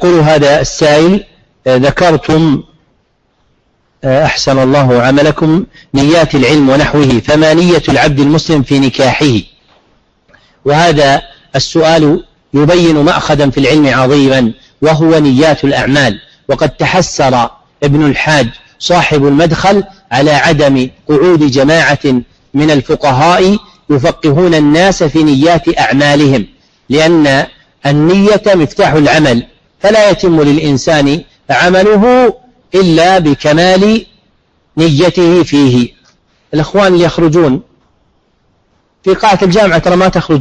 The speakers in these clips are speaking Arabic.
يقول هذا السائل: ذكرتم أحسن الله عملكم نيات العلم ونحوه، فما نية العبد المسلم في نكاحه؟ وهذا السؤال يبين مأخذا في العلم عظيما، وهو نيات الأعمال. وقد تحسر ابن الحاج صاحب المدخل على عدم قعود جماعة من الفقهاء يفقهون الناس في نيات أعمالهم، لأن النية مفتاح العمل، فلا يتم للإنسان عمله إلا بكمال نيته فيه. الأخوان اللي يخرجون في قاعة الجامعة ترى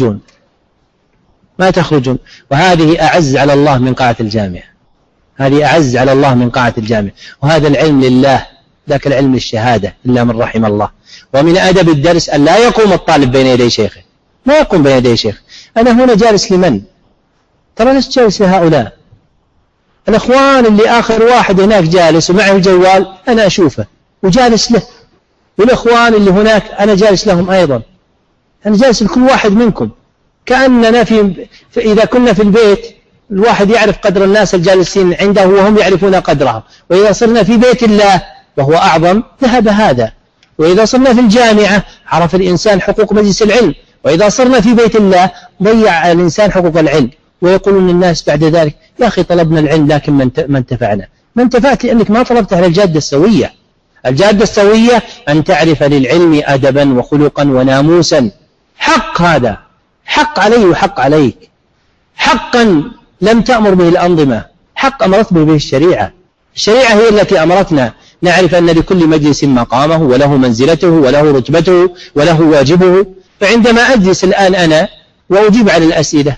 ما تخرجون، وهذه أعز على الله من قاعة الجامعة، هذه أعز على الله من قاعة الجامعة. وهذا العلم لله، ذاك العلم للشهادة إلا من رحم الله. ومن أدب الدرس أن لا يقوم الطالب بين يدي شيخه، ما يقوم بين يدي شيخ. أنا هنا جالس لمن؟ ترى لست جالس لهؤلاء الأخوان اللي آخر واحد هناك جالس ومعه الجوال أنا أشوفه وجالس له، والأخوان اللي هناك أنا جالس لهم أيضا، أنا جالس لكل واحد منكم. كأننا إذا كنا في البيت الواحد يعرف قدر الناس الجالسين عنده وهم يعرفون قدرها، وإذا صرنا في بيت الله وهو أعظم ذهب هذا، وإذا صرنا في الجامعة عرف الإنسان حقوق مجلس العلم، وإذا صرنا في بيت الله ضيع الإنسان حقوق العلم. ويقولون الناس بعد ذلك: يا أخي طلبنا العلم لكن ما انتفعنا. ما انتفعت لأنك ما طلبت على الجادة السوية. الجادة السوية أن تعرف للعلم أدبا وخلقا وناموسا. حق هذا، حق علي وحق عليك، حقا لم تأمر به الأنظمة، حق أمرت به الشريعة. الشريعة هي التي أمرتنا نعرف أن لكل مجلس مقامه وله منزلته وله رتبته وله واجبه. فعندما أجلس الآن أنا وأجيب على الأسئلة،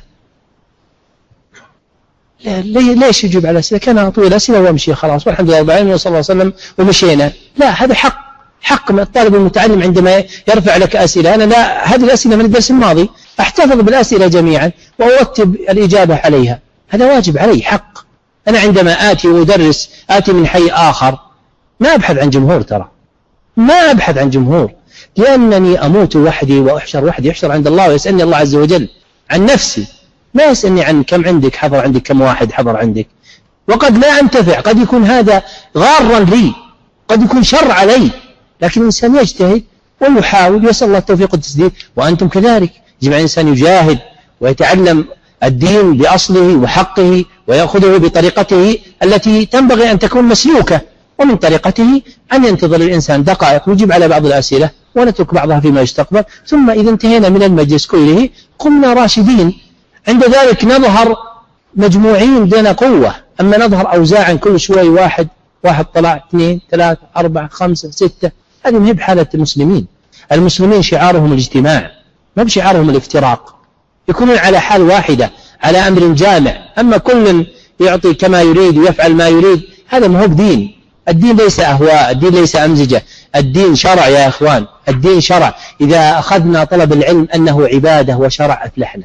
ليش يجيب على الأسئلة؟ كان أطوي الأسئلة وأمشي خلاص والحمد لله رب العالمين وصلى الله عليه وسلم ومشينا. لا، هذا حق من الطالب المتعلم عندما يرفع لك أسئلة. أنا لا، هذه الأسئلة من الدرس الماضي أحتفظ بالأسئلة جميعا وأرتب الإجابة عليها، هذا واجب علي، حق. أنا عندما آتي وأدرس آتي من حي آخر ما أبحث عن جمهور، ترى ما أبحث عن جمهور، لأنني أموت وحدي وأحشر وحدي. يحشر عند الله ويسألني الله عز وجل عن نفسي، ما يسألني عن كم عندك حضر عندك، كم واحد حضر عندك. وقد لا أنتفع، قد يكون هذا غارا لي، قد يكون شر علي، لكن الإنسان يجتهد ويحاول، يسأل الله التوفيق والتسديد. وأنتم كذلك، يجب على الإنسان يجاهد ويتعلم الدين بأصله وحقه ويأخذه بطريقته التي تنبغي أن تكون مسلوكة. ومن طريقته أن ينتظر الإنسان دقائق ويجيب على بعض الأسئلة ونترك بعضها فيما يستقبل، ثم إذا انتهينا من المجلس كله قمنا راشدين. عند ذلك نظهر مجموعين لنا قوة. أما نظهر أوزاعا كل شوي واحد طلع 2 3 4 5 6، هذه ما هي بحالة المسلمين. المسلمين شعارهم الاجتماع، ما بشعارهم الافتراق، يكونون على حال واحدة على أمر جامع. أما كل يعطي كما يريد ويفعل ما يريد، هذا ما هو دين. الدين ليس أهواء، الدين ليس أمزجة، الدين شرع يا إخوان، الدين شرع. إذا أخذنا طلب العلم أنه عبادة وشرع أفلحنا،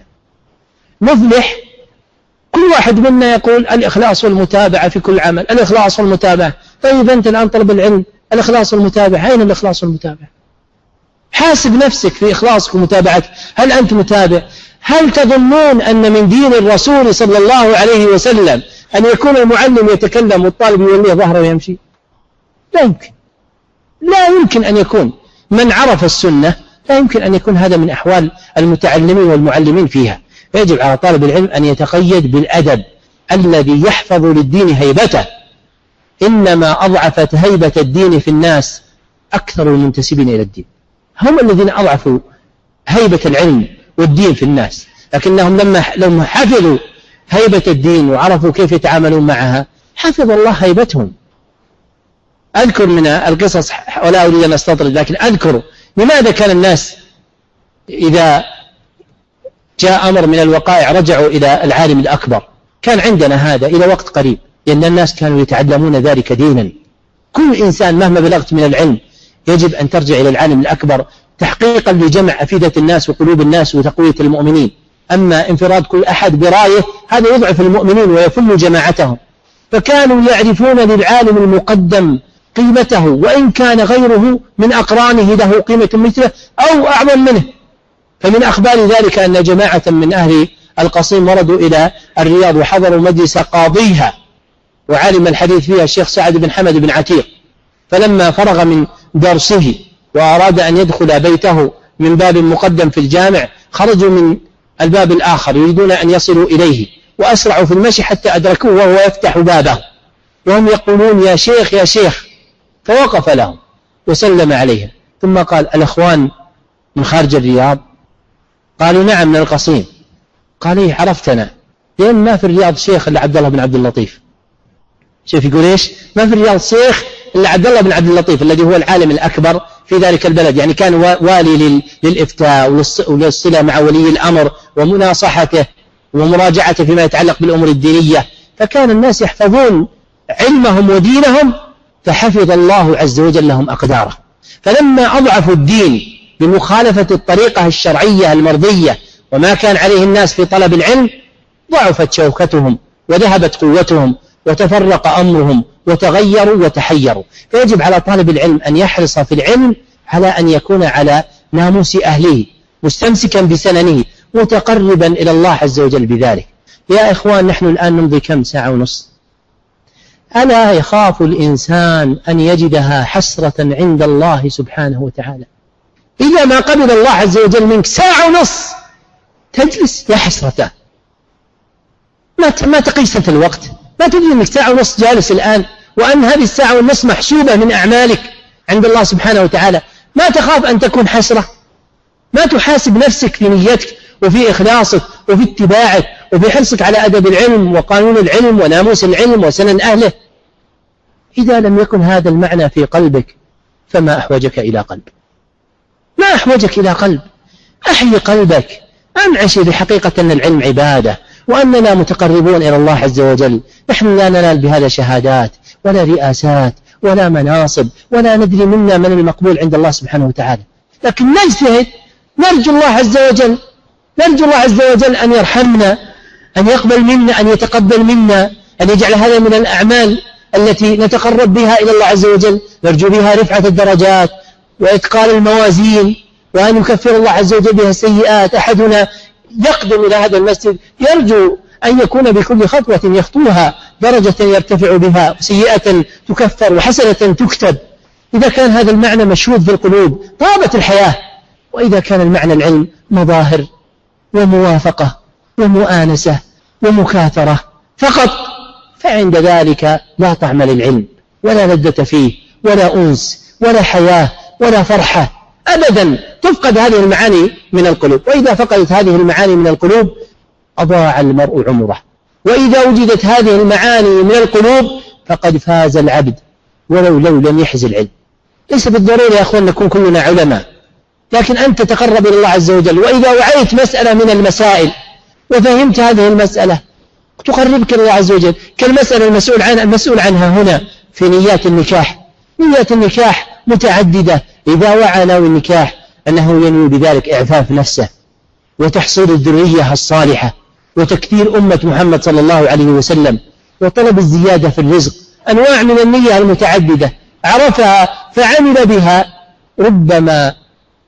نفلح. كل واحد منا يقول الإخلاص والمتابعة في كل عمل، الإخلاص والمتابعة. طيب أنت الآن طلب العلم، الإخلاص والمتابعة، أين الإخلاص والمتابعة؟ حاسب نفسك في إخلاصك ومتابعتك، هل أنت متابع؟ هل تظنون أن من دين الرسول صلى الله عليه وسلم أن يكون المعلم يتكلم والطالب يوليه ظهره ويمشي؟ لا يمكن، لا يمكن أن يكون. من عرف السنة لا يمكن أن يكون هذا من أحوال المتعلمين والمعلمين فيها. فيجب على طالب العلم أن يتقيد بالأدب الذي يحفظ للدين هيبته. إنما أضعفت هيبة الدين في الناس أكثر المنتسبين إلى الدين، هم الذين أضعفوا هيبة العلم والدين في الناس. لكنهم لما حفظوا هيبة الدين وعرفوا كيف يتعاملون معها، حفظ الله هيبتهم. أذكر من القصص ولا أريد أن أستطرد، لكن أذكر لماذا كان الناس إذا جاء أمر من الوقائع رجعوا إلى العالم الأكبر. كان عندنا هذا إلى وقت قريب، لأن الناس كانوا يتعلمون ذلك دينا. كل إنسان مهما بلغت من العلم يجب أن ترجع إلى العالم الأكبر تحقيقا لجمع أفئدة الناس وقلوب الناس وتقوية المؤمنين. أما انفراد كل أحد برأيه هذا يضعف المؤمنين ويفل جماعتهم. فكانوا يعرفون للعالم المقدم قيمته، وإن كان غيره من أقرانه له قيمة مثله أو أعظم منه. فمن أخبار ذلك أن جماعة من أهل القصيم وردوا إلى الرياض وحضروا مجلس قاضيها وعالم الحديث فيها الشيخ سعد بن حمد بن عتيق، فلما فرغ من درسه وأراد أن يدخل بيته من باب مقدم في الجامع خرجوا من الباب الآخر يريدون أن يصلوا إليه، وأسرعوا في المشي حتى أدركوه وهو يفتح بابه وهم يقولون يا شيخ يا شيخ، فوقف لهم وسلم عليهم ثم قال الأخوان من خارج الرياض؟ قالوا نعم من القصيم. قال إيه عرفتنا، لأن ما في الرياض شيخ إلا عبد الله بن عبد اللطيف. شوف يقول إيش؟ ما في الرياض شيخ إلا عبد الله بن عبد اللطيف الذي هو العالم الأكبر في ذلك البلد، يعني كان والي للإفتاء والصلة مع ولي الأمر ومناصحته ومراجعته فيما يتعلق بالأمور الدينية، فكان الناس يحفظون علمهم ودينهم فحفظ الله عز وجل لهم أقداره. فلما أضعفوا الدين بمخالفة الطريقة الشرعية المرضية وما كان عليه الناس في طلب العلم ضعفت شوكتهم وذهبت قوتهم وتفرق أمرهم وتغيروا وتحيروا. فيجب على طالب العلم أن يحرص في العلم على أن يكون على ناموس أهله مستمسكا بسننه متقربا إلى الله عز وجل بذلك. يا إخوان نحن الآن نمضي كم ساعة ونص، ألا يخاف الإنسان أن يجدها حسرة عند الله سبحانه وتعالى إذا ما قبل الله عز وجل منك ساعة ونص تجلس يا حسرته. ما تقيس أنت الوقت، ما تدري أنك ساعة ونص جالس الآن وأن هذه الساعة ونص محسوبة من أعمالك عند الله سبحانه وتعالى. ما تخاف أن تكون حسرة؟ ما تحاسب نفسك في نيتك وفي إخلاصك وفي اتباعك وفي حرصك على أدب العلم وقانون العلم وناموس العلم وسنن أهله؟ إذا لم يكن هذا المعنى في قلبك فما أحوجك إلى قلب؟ ما أحوجك إلى قلب؟ أحيي قلبك، أنعش بحقيقة أن العلم عبادة وأننا متقربون إلى الله عز وجل. نحن لا ننال بهذا شهادات ولا رئاسات ولا مناصب ولا ندري منا من المقبول عند الله سبحانه وتعالى، لكن نجتهد نرجو الله عز وجل أن يرحمنا، أن يقبل منا، أن يتقبل منا، أن يجعل هذا من الأعمال التي نتقرب بها إلى الله عز وجل، نرجو بها رفعة الدرجات وإثقال الموازين وأن يكفر الله عز وجل بها السيئات. أحدنا يقدم إلى هذا المسجد يرجو أن يكون بكل خطوة يخطوها درجة يرتفع بها، سيئة تكفر وحسنة تكتب. إذا كان هذا المعنى مشهود في القلوب طابت الحياة، وإذا كان المعنى العلم مظاهر وموافقة ومؤانسة ومكاثرة فقط، فعند ذلك لا طعم للعلم ولا لذة فيه ولا أنس ولا حياة ولا فرحة أبدا. تفقد هذه المعاني من القلوب، وإذا فقدت هذه المعاني من القلوب أضاع المرء عمره، وإذا وجدت هذه المعاني من القلوب فقد فاز العبد ولو لم يحز العلم. ليس بالضرورة يا أخوان نكون كلنا علماء، لكن أنت تقرب إلى الله عز وجل، وإذا وعيت مسألة من المسائل وفهمت هذه المسألة تقربك إلى الله عز وجل، كالمسألة المسؤول عنها هنا في نيات النكاح. نيات النكاح متعددة، إذا وعى ناوي النكاح أنه ينوي بذلك إعفاف نفسه وتحصيل الذرية الصالحة وتكثير أمة محمد صلى الله عليه وسلم وطلب الزيادة في الرزق، أنواع من النية المتعددة عرفها فعمل بها، ربما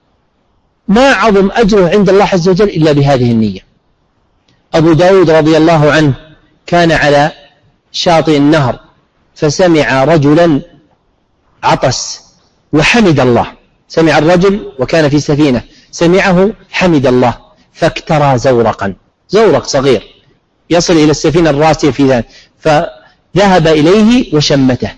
ما عظم أجره عند الله عز وجل إلا بهذه النية. أبو داود رضي الله عنه كان على شاطئ النهر فسمع رجلا عطس وحمد الله، سمع الرجل وكان في سفينة سمعه حمد الله فاكترى زورق صغير يصل إلى السفينة الراسية في ذلك، فذهب إليه وشمته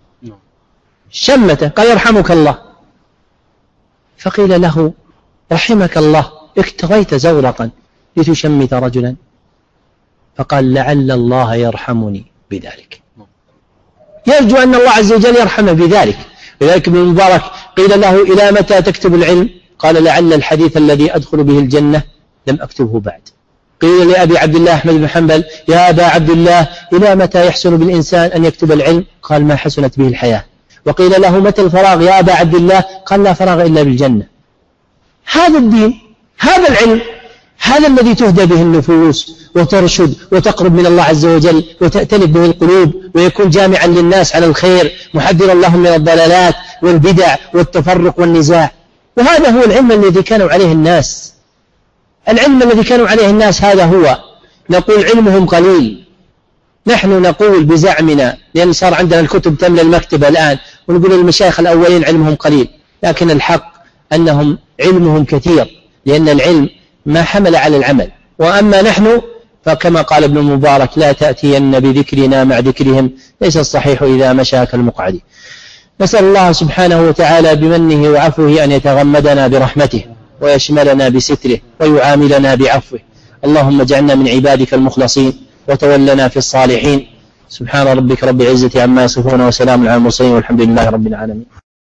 قال يرحمك الله، فقيل له رحمك الله اكتريت زورقا لتشمت رجلا، فقال لعل الله يرحمني بذلك، يرجو أن الله عز وجل يرحمه بذلك. لذلك ابن المبارك قيل له إلى متى تكتب العلم؟ قال لعل الحديث الذي أدخل به الجنة لم أكتبه بعد. قيل لأبي عبد الله أحمد بن حنبل يا أبا عبد الله إلى متى يحسن بالإنسان أن يكتب العلم؟ قال ما حسنت به الحياة. وقيل له متى الفراغ يا أبا عبد الله؟ قال لا فراغ إلا بالجنة. هذا الدين، هذا العلم، هذا الذي تهدى به النفوس وترشد وتقرب من الله عز وجل وتأتلف به القلوب ويكون جامعا للناس على الخير محذرا لهم من الضلالات والبدع والتفرق والنزاع. وهذا هو العلم الذي كانوا عليه الناس، العلم الذي كانوا عليه الناس هذا هو نقول علمهم قليل. نحن نقول بزعمنا، لأن صار عندنا الكتب تملى المكتبة الآن، ونقول المشايخ الأولين علمهم قليل، لكن الحق أنهم علمهم كثير، لأن العلم ما حمل على العمل. وأما نحن فكما قال ابن المبارك: لا تأتين بذكرنا مع ذكرهم، ليس الصحيح إذا مشى كالمقعد. نسأل الله سبحانه وتعالى بمنه وعفوه أن يتغمدنا برحمته، ويشملنا بستره، ويعاملنا بعفوه. اللهم اجعلنا من عبادك المخلصين، وتولنا في الصالحين. سبحان ربك رب العزة عما يصفون، وسلام على المرسلين، والحمد لله رب العالمين.